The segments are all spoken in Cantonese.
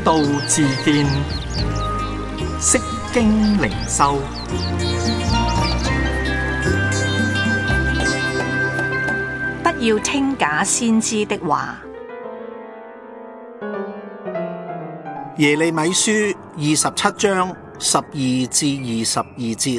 道自見，釋經靈修。 不要聽假先知的話。 耶利米書27章12至22節，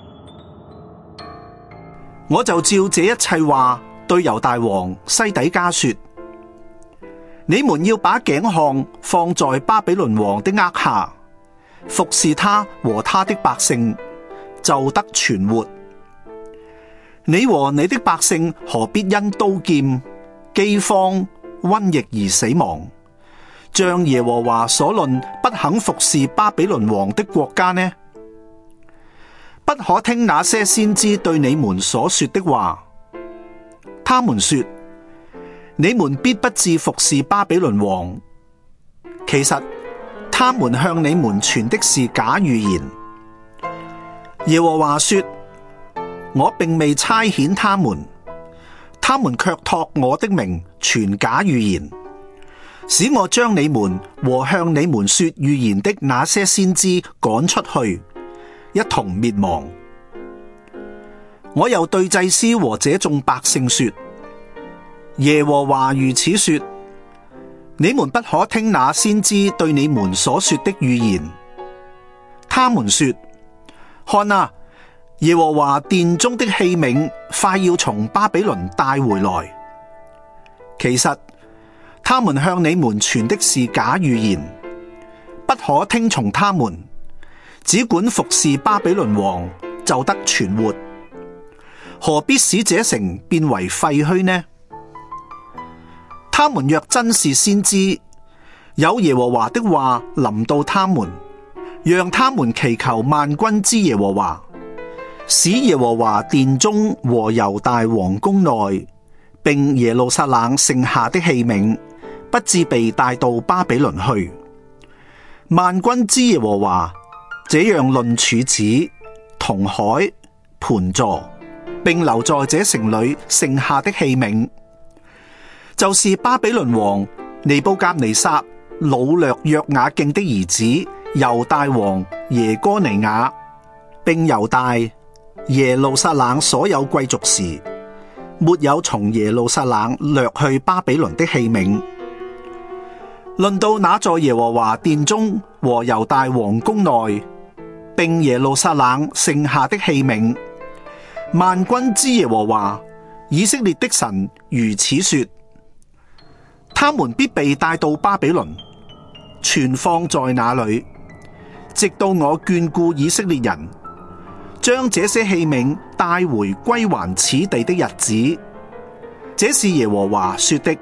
我就照這一切話對猶大王西底家說：你們要把頸項放在巴比倫王的軛下，服侍他和他的百姓，就得存活。你和你的百姓何必因刀劍、饑荒、瘟疫而死亡，像耶和華所論不肯服侍巴比倫王的國家呢？不可聽那些先知對你們所說的話，他們說：你們必不致服侍巴比倫王。其實他們向你們傳的是假預言。耶和華說：我並未差遣他們，他們卻託我的名傳假預言，使我將你們和向你們說預言的那些先知趕出去，一同滅亡。我又對祭司和這眾百姓說：耶和華如此說，你們不可聽那先知對你們所說的預言。他們說：看啊，耶和華殿中的器皿快要從巴比倫帶回來。其實他們向你們傳的是假預言，不可聽從他們，只管服侍巴比倫王，就得存活。何必使這城變為廢墟呢？他們若真是先知，有耶和華的話臨到他們，讓他們祈求萬軍之耶和華，使耶和華殿中和猶大王宮內，並耶路撒冷剩下的器皿，不致被帶到巴比倫去。萬軍之耶和華這樣論柱子、銅海、盤座，並留在這城裏剩下的器皿，就是巴比倫王尼布甲尼撒擄掠約雅敬的兒子猶大王耶哥尼雅，並猶大耶路撒冷所有貴族時，沒有從耶路撒冷掠去巴比倫的器皿。論到那在耶和華殿中和猶大王宮內，並耶路撒冷剩下的器皿，萬軍之耶和華以色列的神如此說：他們必被帶到巴比倫，存放在那裏，直到我眷顧以色列人，將這些器皿帶回歸還此地的日子。這是耶和華說的。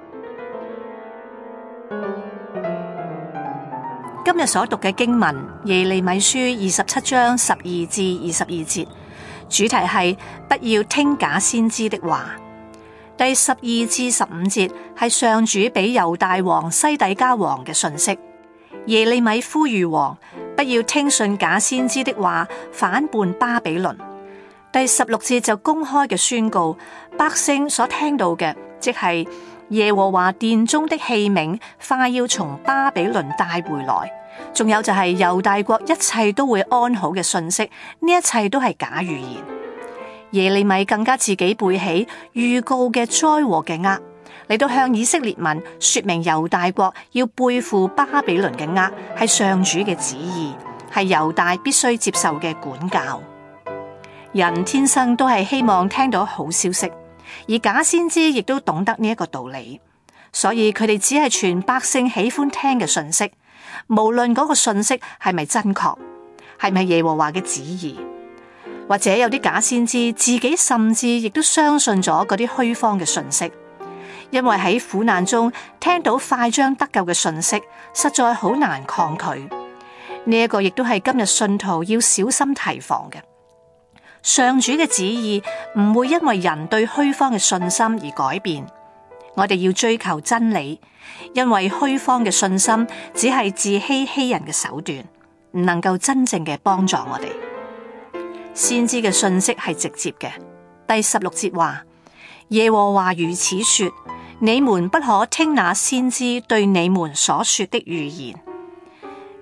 今日所讀嘅經文，耶利米書27章12至22節，主題係不要聽假先知的話。第12至15節係上主俾猶大王西底家王嘅訊息。耶利米呼籲王不要聽信假先知的話，反叛巴比倫。第16節就公開嘅宣告，百姓所聽到嘅，即係耶和華殿中的器皿快要從巴比倫帶回來。仲有就係猶大國一切都會安好嘅訊息，呢一切都係假預言。耶利米更加自己背起預告嘅災禍嘅軛，嚟到向以色列民說明猶大國要背負巴比倫嘅軛係上主嘅旨意，係猶大必須接受嘅管教。人天生都係希望聽到好消息，而假先知亦都懂得呢一個道理，所以佢哋只係傳百姓喜歡聽嘅訊息，無論嗰個訊息係咪真確，係咪耶和華嘅旨意。或者有啲假先知自己甚至亦都相信咗嗰啲虛謊嘅訊息，因為喺苦難中聽到快將得救嘅訊息，實在好難抗拒。呢一個亦都係今日信徒要小心提防嘅。上主嘅旨意唔會因為人對虛謊嘅信心而改變。我哋要追求真理，因為虛謊嘅信心只係自欺欺人嘅手段，唔能夠真正嘅幫助我哋。先知嘅信息係直接嘅。第16節話：耶和華如此說，你們不可聽那先知對你們所說的預言。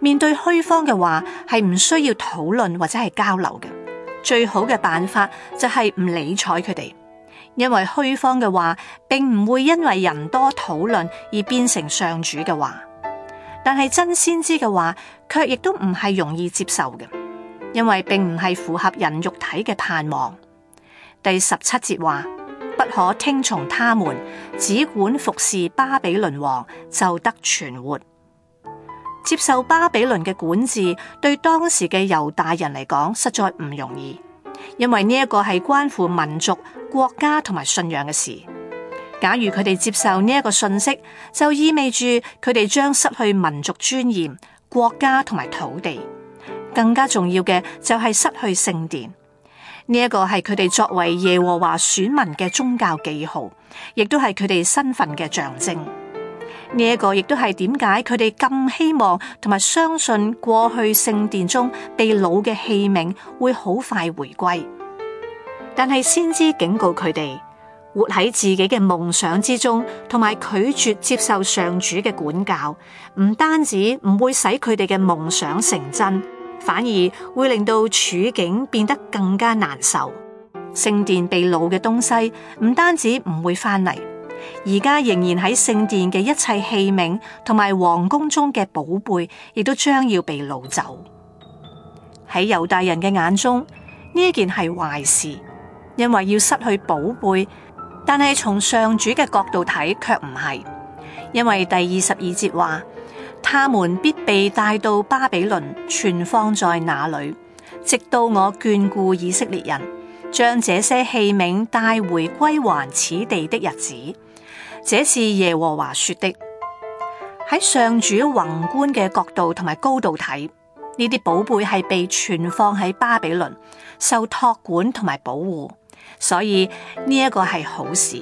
面對虛謊嘅話，係唔需要討論或者係交流嘅。最好嘅辦法就係唔理睬佢哋，因為虛謊嘅話並唔會因為人多討論而變成上主嘅話。但係真先知嘅話，卻亦都唔係容易接受嘅，因為並唔係符合人肉體嘅盼望。第17節話：不可聽從他們，只管服侍巴比倫王，就得存活。接受巴比倫嘅管治，對當時嘅猶大人嚟講，實在唔容易，因為呢一個係關乎民族、國家同埋信仰嘅事。假如佢哋接受呢一個信息，就意味住佢哋將失去民族尊嚴、國家同埋土地。更加重要嘅就係失去聖殿。呢一個係佢哋作為耶和華選民嘅宗教記號，亦都係佢哋身份嘅象徵。呢一個亦都係點解佢哋咁希望同埋相信過去聖殿中被擄嘅器皿會好快回歸。但係先知警告佢哋，活喺自己嘅夢想之中，同埋拒絕接受上主嘅管教，唔單止唔會使佢哋嘅夢想成真，反而會令到處境變得更加難受。聖殿被擄嘅東西唔單止唔會翻嚟，而家仍然喺聖殿嘅一切器皿同埋皇宮中嘅寶貝，亦都將要被擄走。喺猶大人嘅眼中，呢一件係壞事，因為要失去寶貝。但係從上主嘅角度睇，卻唔係，因為第22節話：他們必被帶到巴比倫，存放在那裏，直到我眷顧以色列人，將這些器皿帶回歸還此地的日子。這是耶和華說的。喺上主宏觀嘅角度同埋高度睇，呢啲寶貝係被存放喺巴比倫，受託管同埋保護。所以呢一個係好事。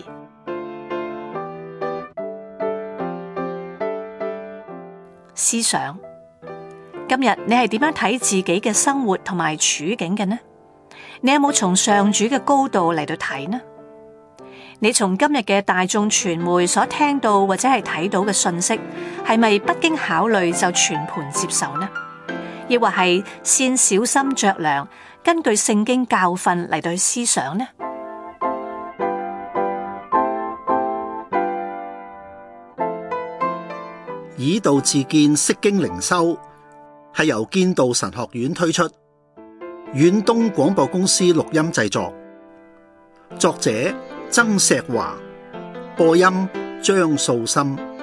思想，今日你係點樣睇自己嘅生活同埋處境嘅呢？你有冇從上主嘅高度嚟到睇呢？你從今日嘅大眾傳媒所聽到或者係睇到嘅信息，係咪不經考慮就全盤接受呢？抑或係先小心酌量，根據聖經教訓嚟到去思想呢？ 以道自見，釋經靈修係由建道神學院推出，遠東廣播公司錄音製作，作者曾石華，播音張素心。